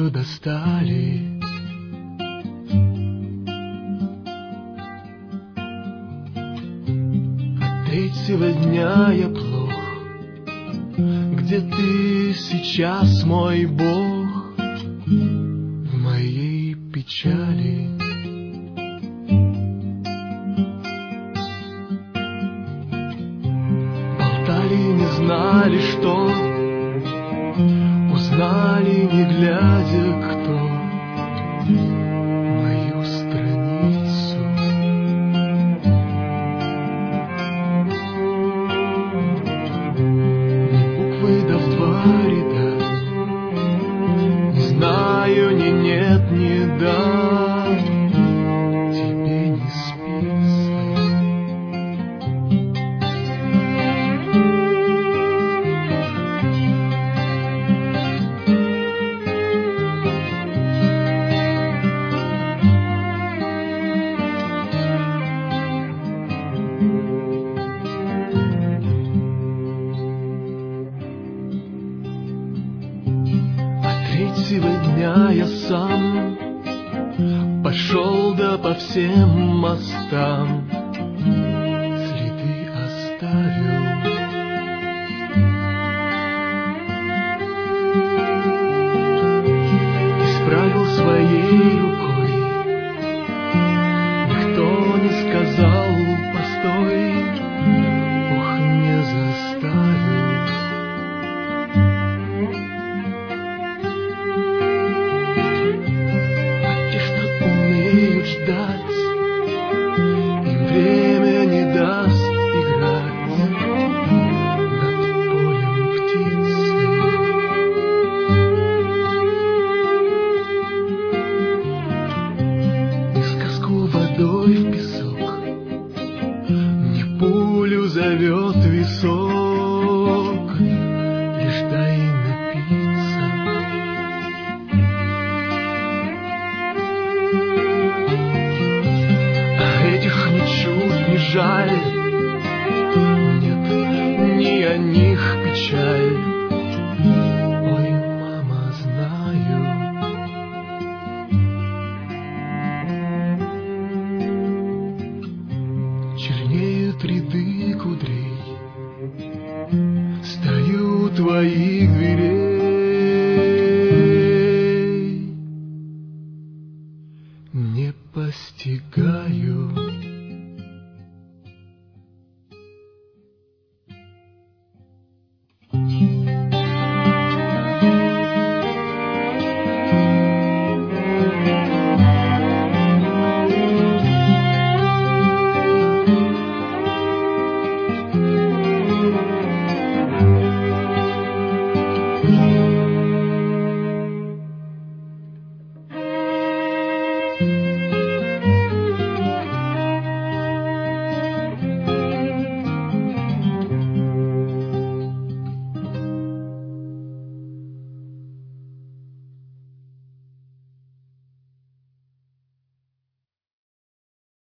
ее достали. От третьего дня я плох. Где ты сейчас, мой Бог, в моей печали? Болтали, не знали, что, узнали, не глядя, кто мою страницу. Ни буквы да в два ряда, не знаю, ни нет, ни да, тебе не спится. Третьего дня я сам пошел да по всем мостам следы оставил. Исправил своей рукой, никто не сказал постой, ух, не заставил. Ждать, им время не даст играть над полем птицы. Не сказку водой в песок, не пулю зовет висок, лишь дай напиться. Этих ничуть не жаль, нет, ни о них печаль.